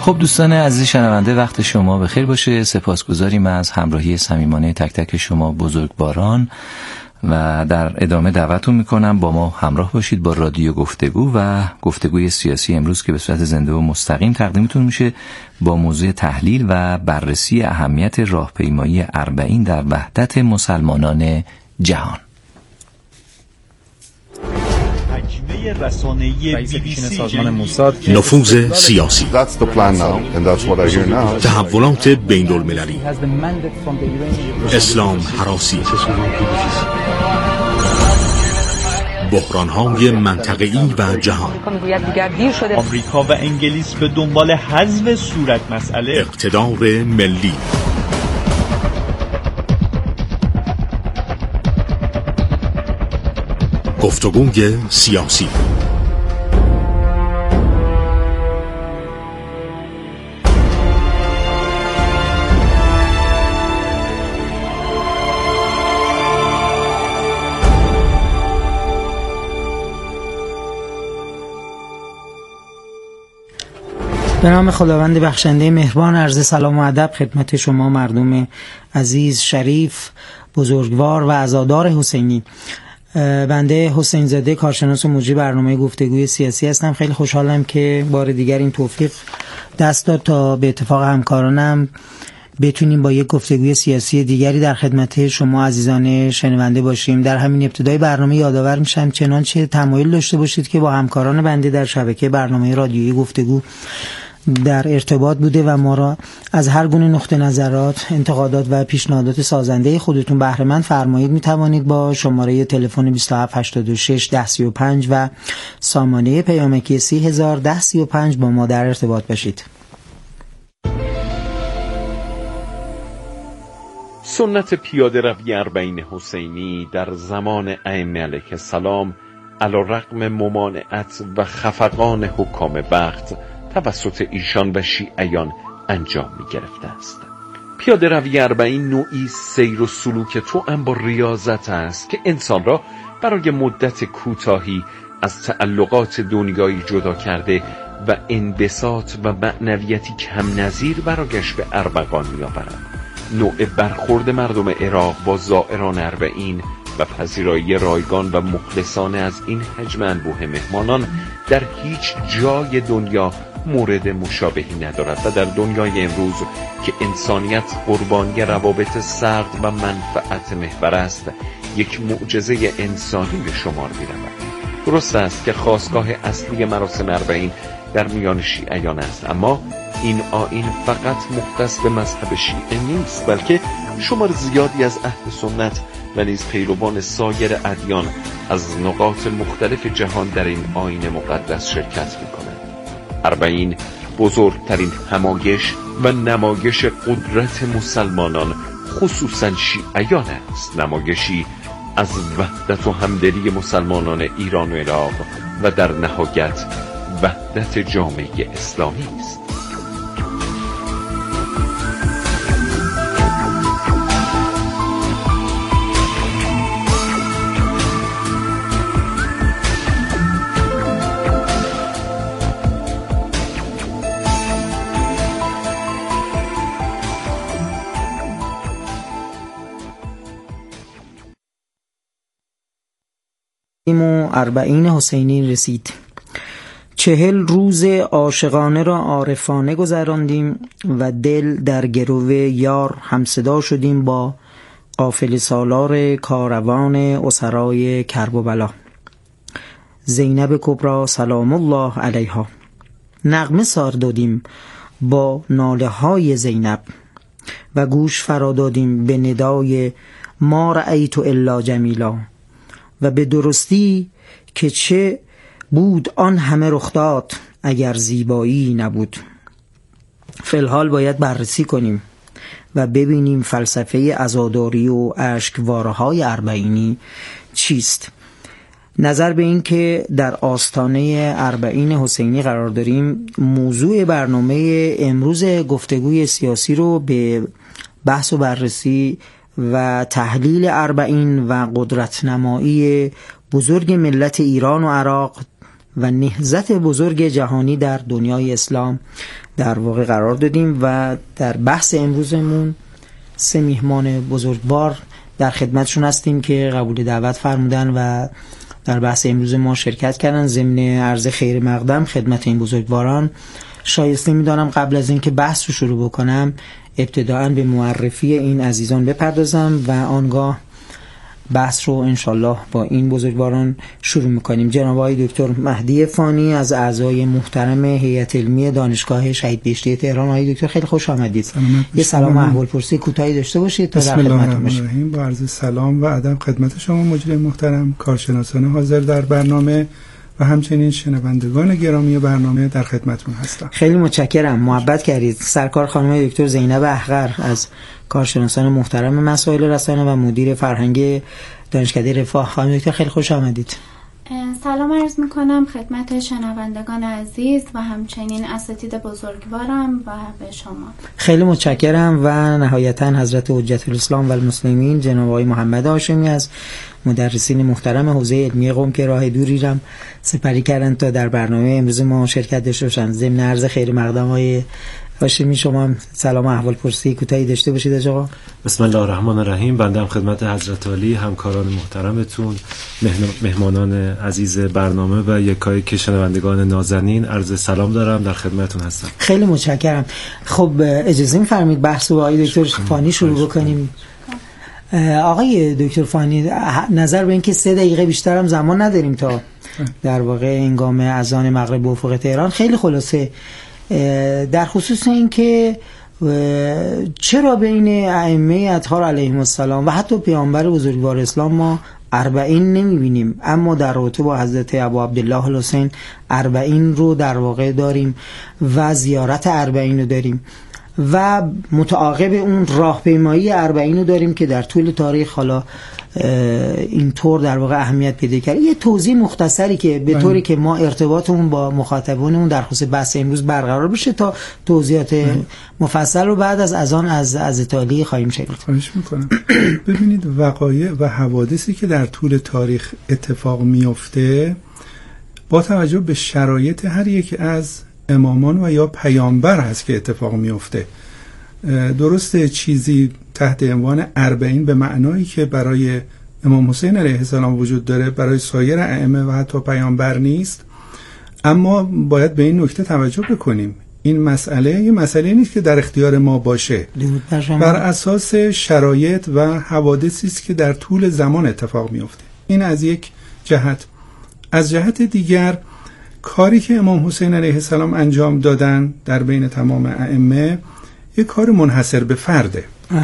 خب دوستان عزیز شنونده، وقت شما بخیر باشه. سپاسگزاریم از همراهی صمیمانه تک تک شما بزرگواران و در ادامه دعوتتون میکنم با ما همراه باشید با رادیو گفتگو و گفتگوی سیاسی امروز که به صورت زنده و مستقیم تقدیمتون میشه با موضوع تحلیل و بررسی اهمیت راهپیمایی اربعین در وحدت مسلمانان جهان. نفوذ سیاسی، تحولات بین المللی، اسلام هراسی، بحران‌های منطقه‌ای و جهان. آمریکا و انگلیس به دنبال حذف صورت مسئله، اقتدار ملی، گفتگوی سیاسی. به نام خداوند بخشنده مهربان، عرض سلام و ادب خدمت شما مردم عزیز، شریف، بزرگوار و عزادار حسینی. بنده حسین زاده، کارشناس و مجری برنامه گفتگوی سیاسی هستم. خیلی خوشحالم که بار دیگر این توفیق دست داد تا به اتفاق همکارانم بتونیم با یک گفتگوی سیاسی دیگری در خدمت شما عزیزان شنونده باشیم. در همین ابتدای برنامه یادآور میشم چنانچه تمایل داشته باشید که با همکاران بنده در شبکه برنامه رادیویی گفتگو در ارتباط بوده و ما را از هر گونه نقطه نظرات، انتقادات و پیشنهادات سازنده خودتون بهره مند فرمایید. میتوانید با شماره تلفن 2786 1035 و سامانه پیامکی 3000 1035 با ما در ارتباط باشید. سنت پیاده روی اربعین حسینی در زمان ائمه علیه السلام علی‌رغم ممانعت و خفقان حکام وقت توسط ایشان و شیعیان انجام می گرفته است. پیاده روی اربعین نوعی سیر و سلوک توأم با ریاضت است که انسان را برای مدت کوتاهی از تعلقات دنیایی جدا کرده و انبساط و معنویتی کم نظیر برایش به ارمغان می آورد. نوع برخورد مردم عراق با زائران اربعین و پذیرایی رایگان و مخلصانه از این حجم انبوه مهمانان در هیچ جای دنیا مورد مشابهی ندارد و در دنیای امروز که انسانیت قربانی روابط سرد و منفعت محور است یک معجزه انسانی به شمار می‌رود. درست است که خاستگاه اصلی مراسم اربعین در میان شیعیان است، اما این آیین فقط مختص به مذهب شیعه نیست، بلکه شمار زیادی از اهل سنت و نیز پیروان سایر ادیان از نقاط مختلف جهان در این آیین مقدس شرکت می‌کنند. اربعین بزرگترین همایش و نمایش قدرت مسلمانان خصوصا شیعیان است، نمایشی از وحدت و همدلی مسلمانان ایران و عراق و در نهایت وحدت جامعه اسلامی است. اربعین حسینی رسید. 40 روز عاشقانه را عارفانه گذراندیم و دل در گرو یار همصدا شدیم با قافله سالار کاروان اسرای کرب و بلا. زینب کبری سلام الله علیها. نغمه سار دادیم با ناله های زینب و گوش فرا دادیم به ندای ما رأیت الا جمیلا و به درستی که چه بود آن همه رخ داد اگر زیبایی نبود. فی الحال باید بررسی کنیم و ببینیم فلسفه عزاداری و اشکواره‌های اربعینی چیست. نظر به این که در آستانه اربعین حسینی قرار داریم، موضوع برنامه امروز گفتگوی سیاسی رو به بحث و بررسی و تحلیل اربعین و قدرت نمایی بزرگ ملت ایران و عراق و نهضت بزرگ جهانی در دنیای اسلام در واقع قرار دادیم و در بحث امروزمون 3 میهمان بزرگوار در خدمتشون هستیم که قبول دعوت فرمودن و در بحث امروز ما شرکت کردن. ضمن عرض خیر مقدم خدمت این بزرگواران شایسته می‌دانم قبل از اینکه بحث رو شروع بکنم ابتداءً به معرفی این عزیزان بپردازم و آنگاه بحث رو انشالله با این بزرگواران شروع میکنیم. جناب آقای دکتر مهدی فانی از اعضای محترم هیئت علمی دانشگاه شهید بهشتی تهران. آقای دکتر خیلی خوش آمدید. یه سلام و احوالپرسی کوتاهی داشته باشید تا در خدمتتون باشیم. با عرض سلام و ادب خدمت شما مجری محترم، کارشناسان حاضر در برنامه و همچنین شنوندگان گرامی برنامه در خدمتتون هستم. خیلی متشکرم، محبت کردید. سرکار خانم دکتر زینب احقر از کارشناسان محترم مسائل رسانه و مدیر فرهنگ دانشکده رفاه. خانم دکتر خیلی خوش آمدید. سلام عرض میکنم خدمت شنوندگان عزیز و همچنین اساتید بزرگوارم و به شما. خیلی متشکرم و نهایتا حضرت حجت الاسلام و المسلمین جناب آقای محمد هاشمی از مدرسین محترم حوزه علمی قم که راه دوری رم سپری کردن تا در برنامه امروز ما شرکت داشته باشند. ضمن عرض خیر مقدم های هاشمی شما هم سلام و احوالپرسی کوتاهی داشته باشید. آقا بسم الله الرحمن الرحیم. بنده هم خدمت حضرت عالی، همکاران محترمتون، مهمانان عزیز برنامه و یکایی که شنوندگان نازنین عرض سلام دارم، در خدمتتون هستم. خیلی متشکرم. خب اجازه می‌فرمایید بحث رو آقای دکتر فانی شروع بکنیم. آقای دکتر فانی، نظر به اینکه 3 دقیقه بیشتر هم زمان نداریم تا در واقع هنگام اذان مغرب به افق تهران، خیلی خلاصه در خصوص این که چرا بین ائمه اطهار علیهم السلام و حتی پیامبر بزرگوار اسلام ما 40 نمیبینیم، اما در رابطه با حضرت ابو عبدالله الحسین 40 رو در واقع داریم و زیارت 40 رو داریم و متعاقب اون راهپیمایی 40 رو داریم که در طول تاریخ حالا اینطور در واقع اهمیت پیدا کرده. یه توضیح مختصری که به طوری که ما ارتباطمون با مخاطبانمون در خصوص بحث امروز برقرار بشه تا توضیحات مفصل رو بعد از اذان از تالی خواهیم شنید. خواهش میکنم. ببینید وقایع و حوادثی که در طول تاریخ اتفاق میفته با توجه به شرایط هر یک از امامان و یا پیامبر هست که اتفاق میفته. درسته چیزی تحت عنوان 40 به معنایی که برای امام حسین علیه السلام وجود داره برای سایر ائمه و حتی پیامبر نیست، اما باید به این نکته توجه بکنیم این مسئله یه مسئله نیست که در اختیار ما باشه، بر اساس شرایط و حوادثی است که در طول زمان اتفاق میفته. این از یک جهت. از جهت دیگر کاری که امام حسین علیه السلام انجام دادن در بین تمام ائمه یک کار منحصر به فرده،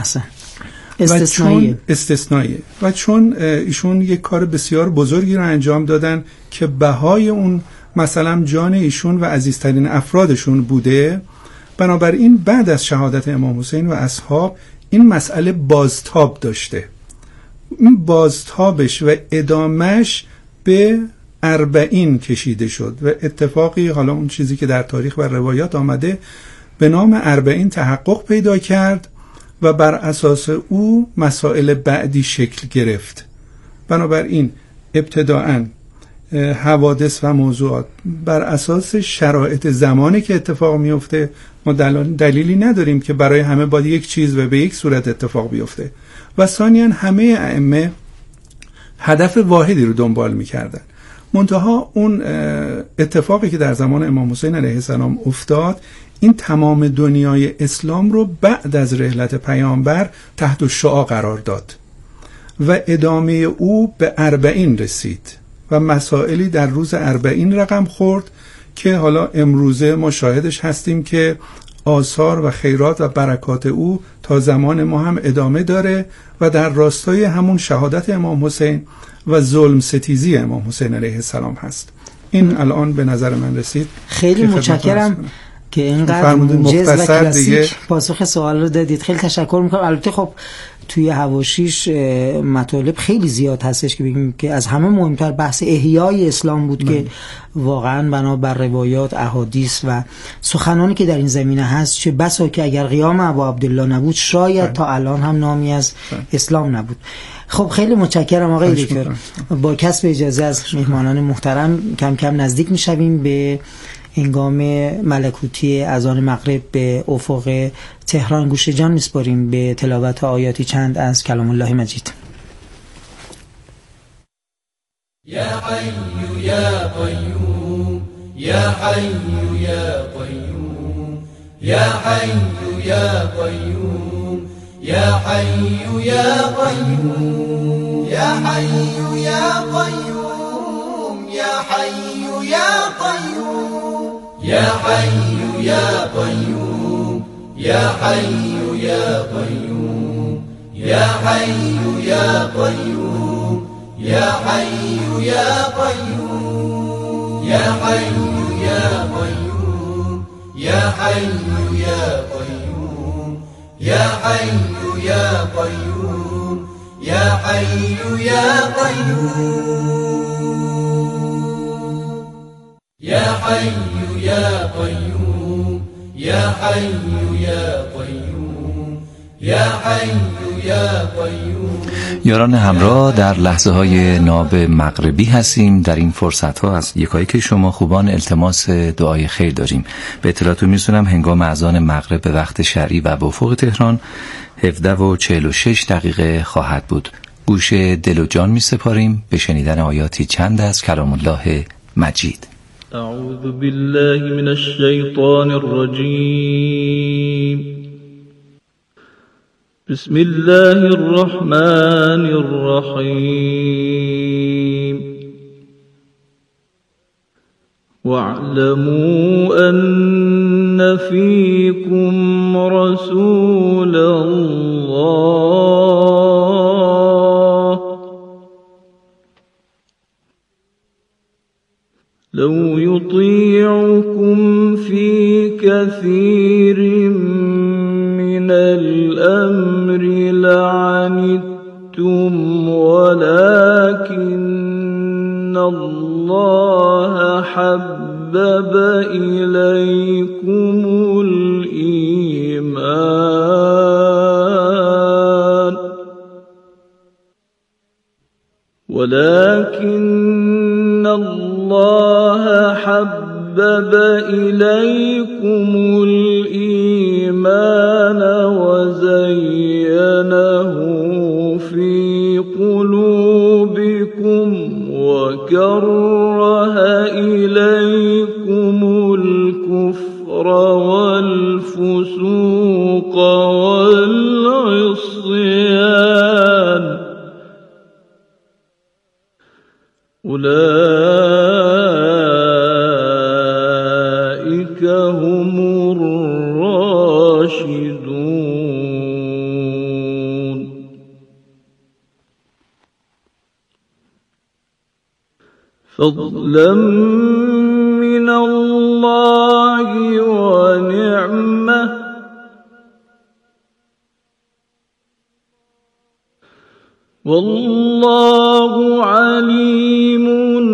استثنائیه و چون ایشون یک کار بسیار بزرگی رو انجام دادن که بهای اون مثلا جان ایشون و عزیزترین افرادشون بوده، بنابراین بعد از شهادت امام حسین و اصحاب این مسئله بازتاب داشته. این بازتابش و ادامش به 40 کشیده شد و اتفاقی، حالا اون چیزی که در تاریخ و روایات آمده، به نام 40 تحقق پیدا کرد و بر اساس او مسائل بعدی شکل گرفت. بنابراین ابتداءً حوادث و موضوعات بر اساس شرایط زمانی که اتفاق میفته، ما دلیلی نداریم که برای همه باید یک چیز و به یک صورت اتفاق بیفته. و ثانیاً همه ائمه هدف واحدی رو دنبال میکردن، منتها اون اتفاقی که در زمان امام حسین علیه السلام افتاد، این تمام دنیای اسلام رو بعد از رحلت پیامبر تحت شعاع قرار داد و ادامه او به 40 رسید و مسائلی در روز 40 رقم خورد که حالا امروزه ما شاهدش هستیم که آثار و خیرات و برکات او تا زمان ما هم ادامه داره و در راستای همون شهادت امام حسین و ظلم ستیزی امام حسین علیه السلام هست. این الان به نظر من رسید. خیلی متشکرم که اینقدر موجز و کلاسیک پاسخ سوال رو دادید. خیلی تشکر میکنم. البته خب توی حواشیش مطالب خیلی زیاد هستش که بگیم که از همه مهمتر بحث احیای اسلام بود که واقعا بنابر روایات، احادیث و سخنانی که در این زمینه هست، چه بسا که اگر قیام ابو عبدالله نبود شاید تا الان هم نامی از اسلام نبود. خب خیلی متشکرم آقای دکتر. با کسب اجازه از مهمانان محترم کم کم نزدیک میشویم به هنگام ملکوتی اذان مغرب به افق تهران گوش جان میسپاریم به تلاوت آیاتی چند از کلام الله مجید. یا حی یا قیوم یا حی یا قیوم یا حی یا قیوم یا حی یا قیوم یا حی یا قیوم یا حی یا قیوم یا حی یا قیوم یا حی یا قیوم یا حی یا قیوم یا حی یا قیوم یا حی یا قیوم یا حی یا قیوم یا حی یا قیوم یا حی یا قیوم یا حی یا قیوم یا حی یا قیوم یا حی یا قیوم. یاران همراه، در لحظه های ناب مغربی هستیم. در این فرصت ها از یکایی که شما خوبان التماس دعای خیر داریم. به اطلاعتون میرسونم هنگام اذان مغرب به وقت شرعی و به افق تهران 17:46 خواهد بود. گوش دل و جان می سپاریم به شنیدن آیاتی چند از کلام الله مجید. اعوذ بالله من الشیطان الرجیم. بسم الله الرحمن الرحیم. واعلموا أن فيكم رسول الله لو يطيعكم في كثير من الأمر لعنتم ولكن الله حبب إليكم الإيمان ولكن الله حبب إليكم الإيمان وزينه في قلوبكم وكره إليكم الكفر والفسوق والعصيان أولئك هم الراشدون. فضلا من الله ونعمة والله عليم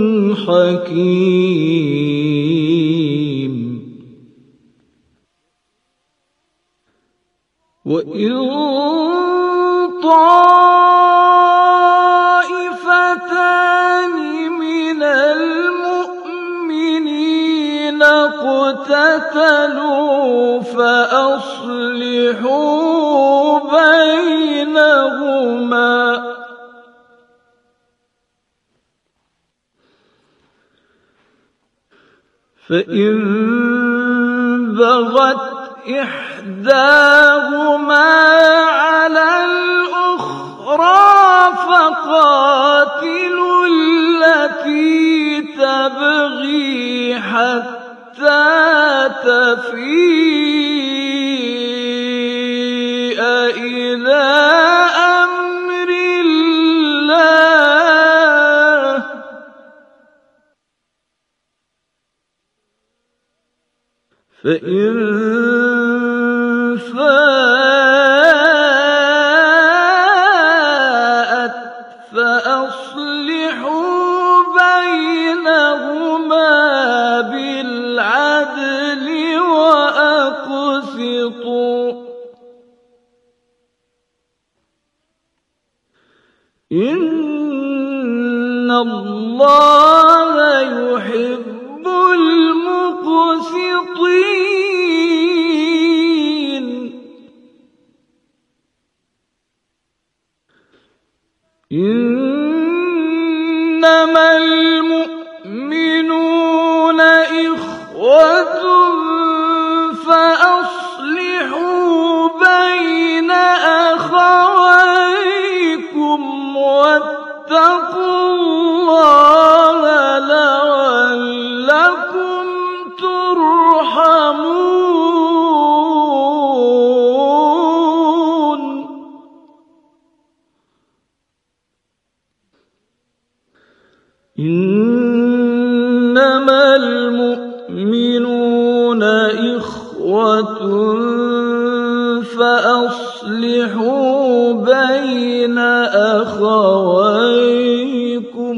حكيم. وإن طائفتان من المؤمنين اقتتلوا فأصلحوا بينهما فإن بغت إحداهما على الأخرى فقاتلوا التي تبغي حتى تفيء إلى أمر الله فإن فاءت فأصلحوا بينهما بالعدل وأقسطوا إن الله يحب المقسطين. الواسطين إنما المؤمنون إخوة فأصلحوا بين أخويكم واتقوا الله لعلكم ترحمون إنما المؤمنون إخوة فأصلحوا بين أخويكم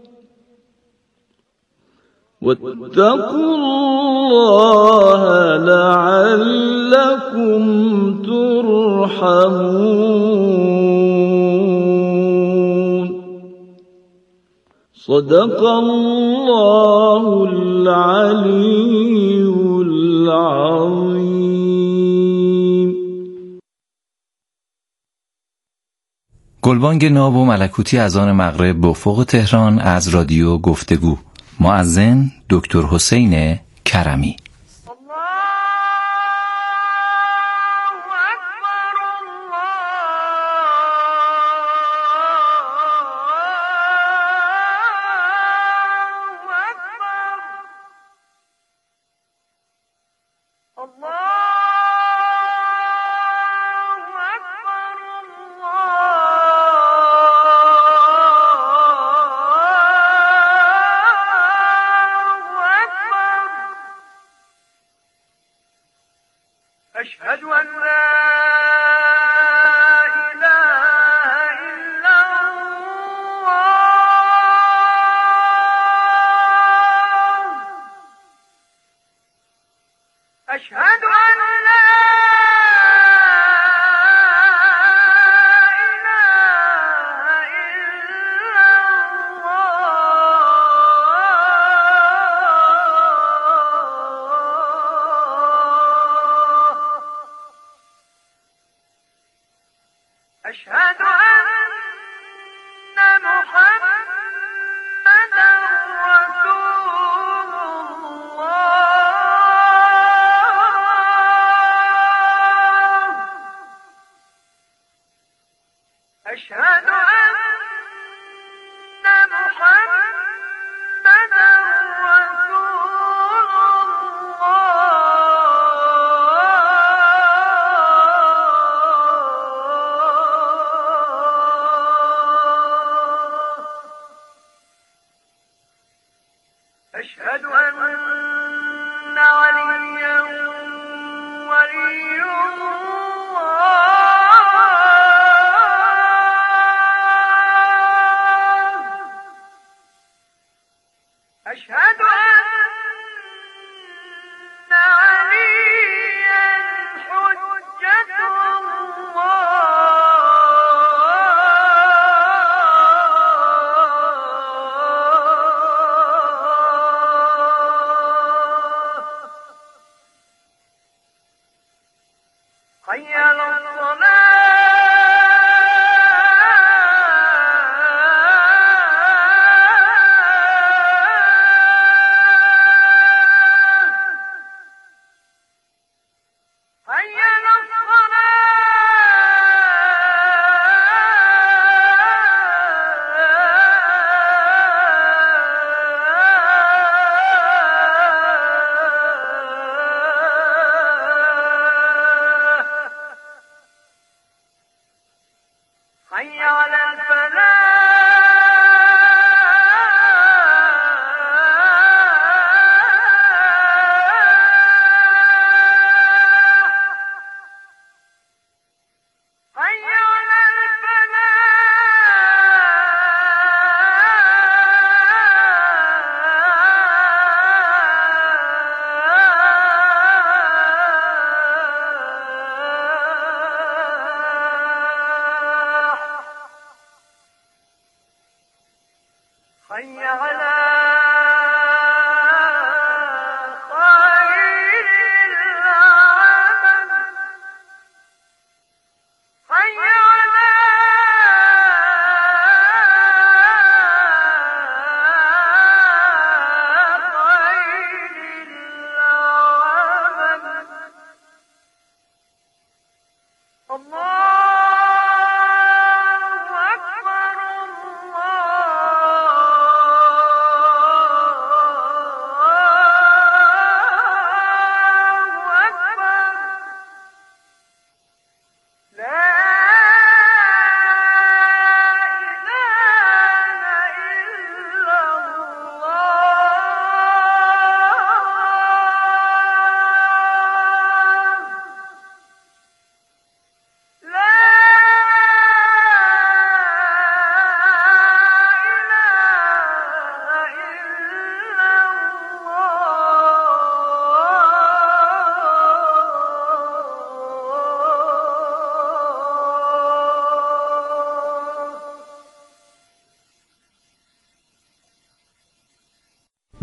واتقوا الله لعلكم ترحمون صدق الله العلي العظيم. گلبانگ ناب و ملکوتی از آن مغرب به افق تهران از رادیو گفتگو. مؤذن دکتر حسین کرمی. أشهد أن لا إله إلا الله أشهد أن لا أشهد أن محمدًا رسول الله أشهد أن محمدًا رسول أشهد أن عليا ولي الله أشهد أن عليا حجة الله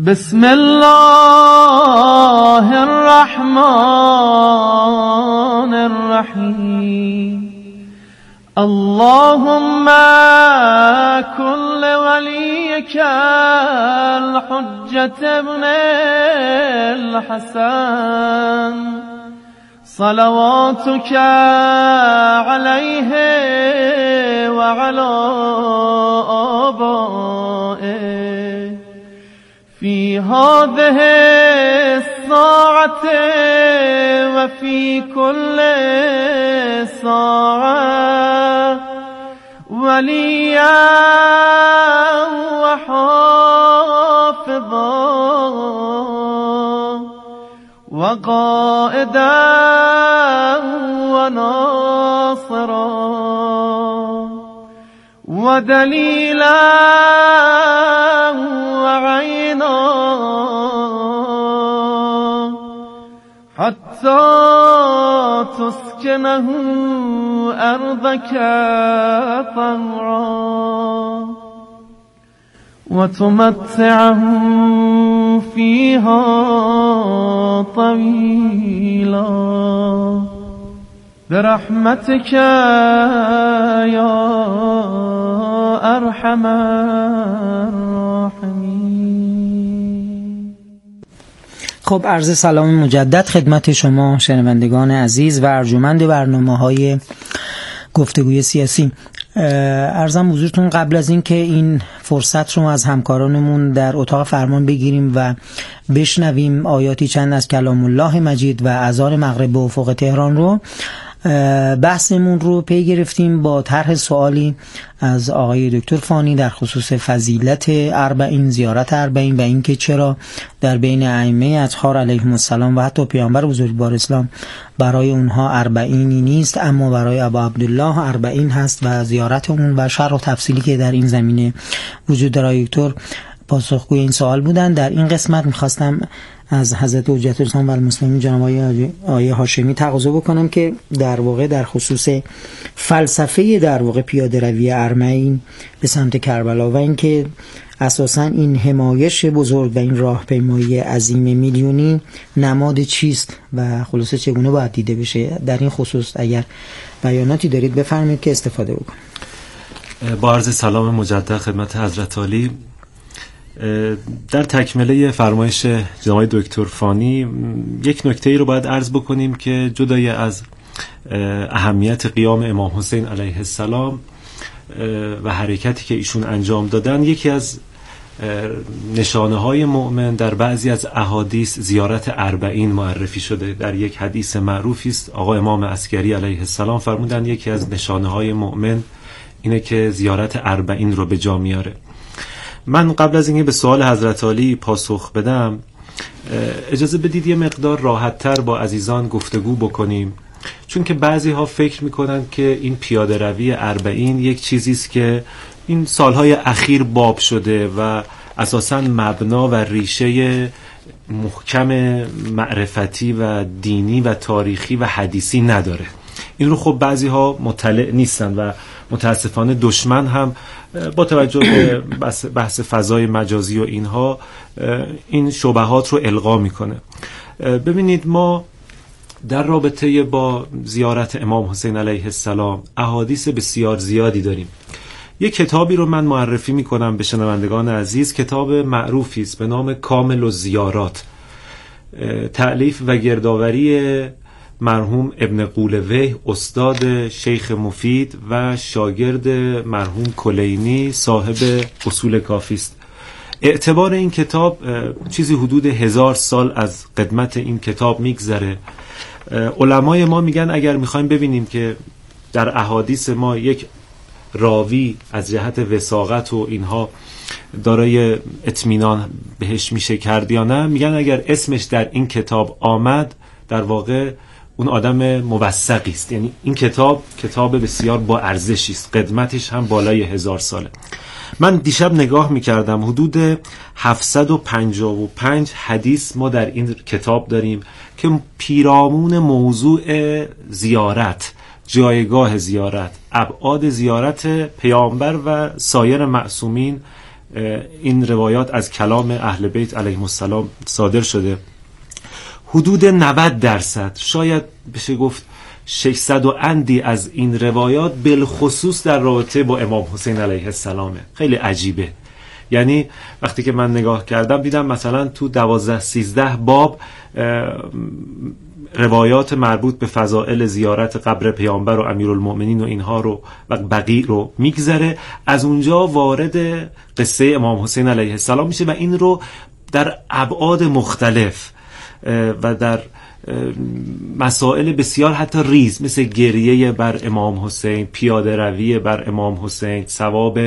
بسم الله الرحمن الرحیم اللهم كن لوليك الحجة ابن الحسن صلواتك عليه وعلى آبائه في هذه الساعة وفي كل ساعة وليا وحافظا وقائدا وناصرا ودليلا وعينا حتى تسكنه أرضك طوعا وتمتعه فيها طويلا برحمتك يا أرحم الراحمين. خب عرض سلام مجدد خدمت شما شنوندگان عزیز و ارجمند برنامه‌های گفتگوی سیاسی. عرضم حضورتون قبل از این که این فرصت رو از همکارانمون در اتاق فرمان بگیریم و بشنویم آیاتی چند از کلام الله مجید و اذان مغرب به افق تهران رو، بحثمون رو پی گرفتیم با طرح سوالی از آقای دکتر فانی در خصوص فضیلت اربعین، زیارت اربعین و اینکه چرا در بین ائمه اطهار علیهم السلام و حتی پیامبر بزرگوار اسلام برای اونها اربعینی نیست اما برای ابا عبدالله اربعین هست و زیارت اون و شرح و تفصیلی که در این زمینه وجود داره. دکتر پاسخگوی این سوال بودن. در این قسمت میخواستم از حضرت حجت الاسلام و المسلمین جناب آقای هاشمی تقاضا بکنم که در واقع در خصوص فلسفه در واقع پیاده روی اربعین به سمت کربلا و اینکه اساساً این حمایش بزرگ و این راهپیمایی عظیم میلیونی نماد چیست و خلاصه چگونه باید دیده بشه، در این خصوص اگر بیاناتی دارید بفرمایید که استفاده بکنم. با عرض سلام مجدد خدمت حضرت عالی، در تکمله فرمایش جناب دکتر فانی یک نکته ای رو باید عرض بکنیم که جدای از اهمیت قیام امام حسین علیه السلام و حرکتی که ایشون انجام دادن، یکی از نشانه های مؤمن در بعضی از احادیث زیارت اربعین معرفی شده. در یک حدیث معروفی است آقا امام عسکری علیه السلام فرمودن یکی از نشانه های مؤمن اینه که زیارت اربعین رو به جا میاره. من قبل از اینکه به سوال حضرت عالی پاسخ بدم اجازه بدید یه مقدار راحت‌تر با عزیزان گفتگو بکنیم، چون که بعضی ها فکر میکنن که این پیاده روی اربعین یک چیزی است که این سالهای اخیر باب شده و اساساً مبنا و ریشه محکم معرفتی و دینی و تاریخی و حدیثی نداره. این رو خب بعضی ها مطلع نیستن و متاسفانه دشمن هم با توجه به بحث فضای مجازی و اینها این شبهات رو القا میکنه. ببینید ما در رابطه با زیارت امام حسین علیه السلام احادیث بسیار زیادی داریم. یک کتابی رو من معرفی میکنم به شنوندگان عزیز، کتاب معروفی است به نام کامل الزیارات، تألیف و گردآوری مرحوم ابن قولویه استاد شیخ مفید و شاگرد مرحوم کلینی صاحب اصول کافی است. اعتبار این کتاب چیزی حدود 1000 سال از قدمت این کتاب میگذره. علمای ما میگن اگر میخوایم ببینیم که در احادیث ما یک راوی از جهت وثاقت و اینها دارای اطمینان بهش میشه کرد یا نه، میگن اگر اسمش در این کتاب آمد در واقع اون آدم موثقی است. یعنی این کتاب بسیار با ارزشی است، قدمتش هم بالای 1000 ساله. من دیشب نگاه میکردم حدود 755 حدیث ما در این کتاب داریم که پیرامون موضوع زیارت، جایگاه زیارت، ابعاد زیارت پیامبر و سایر معصومین این روایات از کلام اهل بیت علیهم السلام صادر شده. حدود 90% شاید بشه گفت 600 و اندی از این روایات بالخصوص در رابطه با امام حسین علیه السلامه. خیلی عجیبه. یعنی وقتی که من نگاه کردم دیدم مثلا تو 12-13 باب روایات مربوط به فضائل زیارت قبر پیامبر و امیرالمؤمنین و اینها رو و بقیع رو میگذره، از اونجا وارد قصه امام حسین علیه السلام میشه و این رو در ابعاد مختلف و در مسائل بسیار حتی ریز مثل گریه بر امام حسین، پیاده روی بر امام حسین، ثواب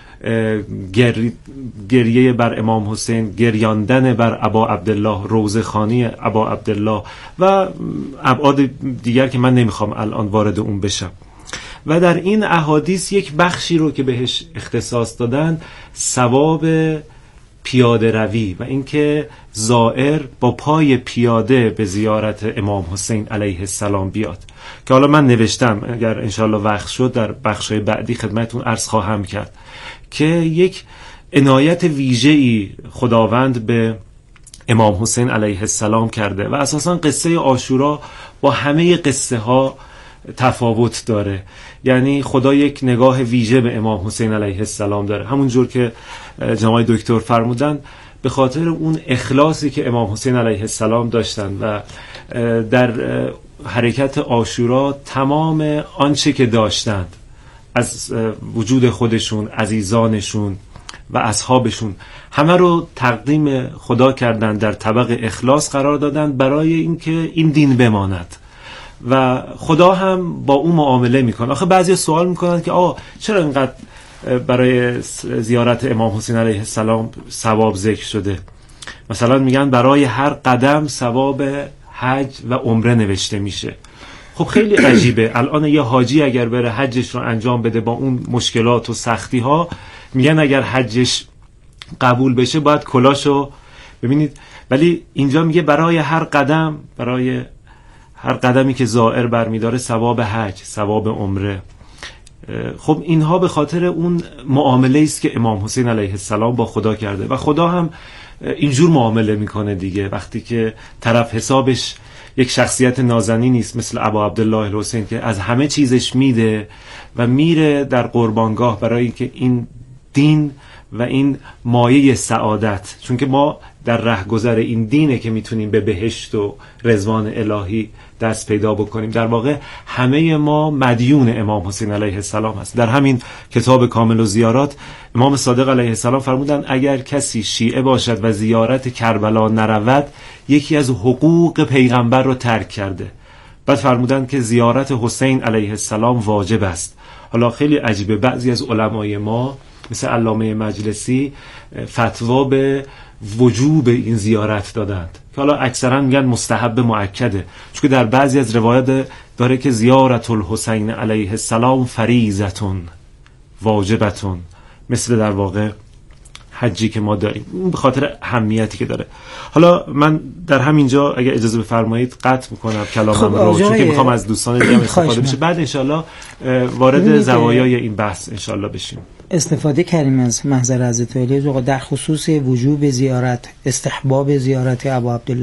گریه بر امام حسین، گریاندن بر ابا عبدالله، روضه خوانی ابا عبدالله و ابعاد دیگر که من نمیخوام الان وارد اون بشم. و در این احادیث یک بخشی رو که بهش اختصاص دادن ثواب پیاده روی و اینکه زائر با پای پیاده به زیارت امام حسین علیه السلام بیاد، که حالا من نوشتم اگر انشاءالله وقت شد در بخشای بعدی خدمتون عرض خواهم کرد که یک عنایت ویژه‌ای خداوند به امام حسین علیه السلام کرده و اساساً قصه عاشورا با همه قصه ها تفاوت داره. یعنی خدا یک نگاه ویژه به امام حسین علیه السلام داره، همون جور که جناب دکتر فرمودن به خاطر اون اخلاصی که امام حسین علیه السلام داشتن و در حرکت عاشورا تمام آنچه که داشتند از وجود خودشون، عزیزانشون و اصحابشون همه رو تقدیم خدا کردند، در طبق اخلاص قرار دادند برای اینکه این دین بماند و خدا هم با اون معامله میکنه. آخه بعضی سوال میکنن که چرا اینقدر برای زیارت امام حسین علیه السلام ثواب ذکر شده؟ مثلا میگن برای هر قدم ثواب حج و عمره نوشته میشه. خب خیلی عجیبه. الان یه حاجی اگر بره حجش رو انجام بده با اون مشکلات و سختی ها، میگن اگر حجش قبول بشه باید کلاشو ببینید، ولی اینجا میگه برای هر قدم، برای هر قدمی که زائر برمیداره ثواب حج، ثواب عمره. خب اینها به خاطر اون معامله است که امام حسین علیه السلام با خدا کرده و خدا هم اینجور معامله میکنه دیگه. وقتی که طرف حسابش یک شخصیت نازنین نیست مثل ابا عبدالله الحسین که از همه چیزش میده و میره در قربانگاه برای اینکه این دین و این مایه سعادت، چون که ما در رهگذر این دینه که میتونیم به بهشت و رضوان الهی دست پیدا بکنیم. در واقع همه ما مدیون امام حسین علیه السلام هست. در همین کتاب کامل الزیارات امام صادق علیه السلام فرمودن اگر کسی شیعه باشد و زیارت کربلا نرود یکی از حقوق پیغمبر رو ترک کرده. بعد فرمودن که زیارت حسین علیه السلام واجب است. حالا خیلی عجیبه، بعضی از علمای ما مثل علامه مجلسی فتوا به وجوب این زیارت دادند که حالا اکثرا میگن مستحب مؤکده، چون در بعضی از روایات داره که زیارت الحسین علیه السلام فریضتون واجبتون، مثل در واقع حجی که ما داریم، به خاطر اهمیتی که داره. حالا من در همینجا اگر اجازه بفرمایید قطع میکنم کلامم رو، چون که میخوام از دوستان دیگه استفاده بشه، بعد انشالله وارد زوایای این بحث انشالله بشیم. استفاده کردیم از محضر حضرت علی در خصوص وجوب زیارت، استحباب زیارت ابا عبدالله